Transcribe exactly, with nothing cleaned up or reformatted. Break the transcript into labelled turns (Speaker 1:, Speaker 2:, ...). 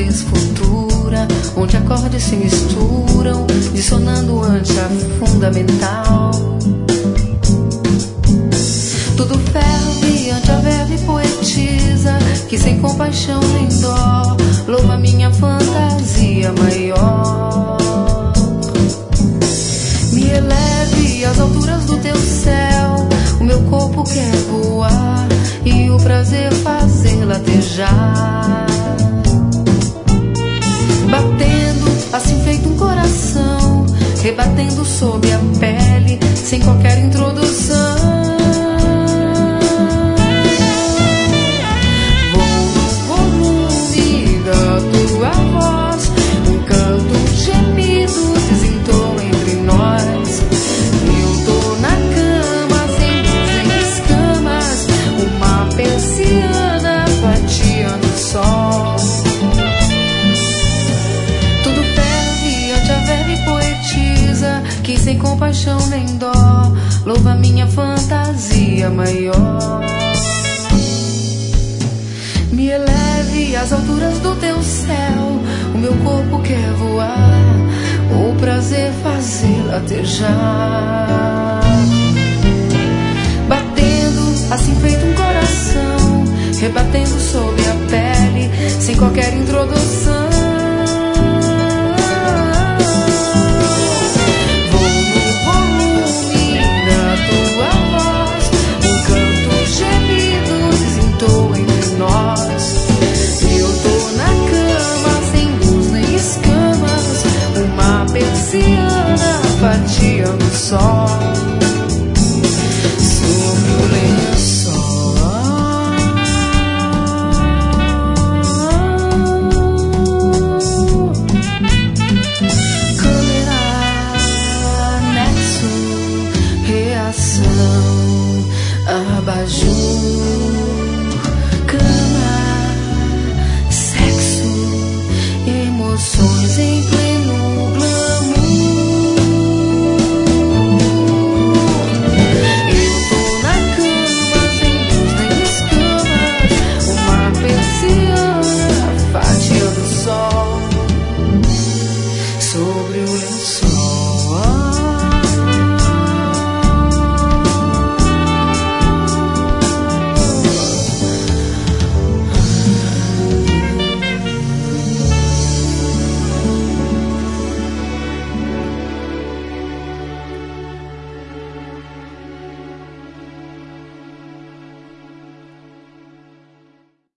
Speaker 1: raiz futura, onde acordes se misturam, dissonando ante a fundamental. Tudo ferve ante a verve poetiza, que sem compaixão nem dó louva minha fantasia maior. Me eleve às alturas do teu céu, o meu corpo quer voar e o prazer fazer latejar. Batendo, assim feito um coração, rebatendo sob a pele, sem qualquer introdução. Vou no volume da tua voz, um canto, um gemido desentoa entre nós. Eu tô na cama, sem luz nem escamas, uma persiana fatiando o sol. Tudo ferve ante a verve poetiza, que sem compaixão nem dó louva minha fantasia maior. Me eleve às alturas do teu céu, o meu corpo quer voar, o prazer fazer latejar. Batendo, assim feito um coração, rebatendo sob a pele, sem qualquer introdução.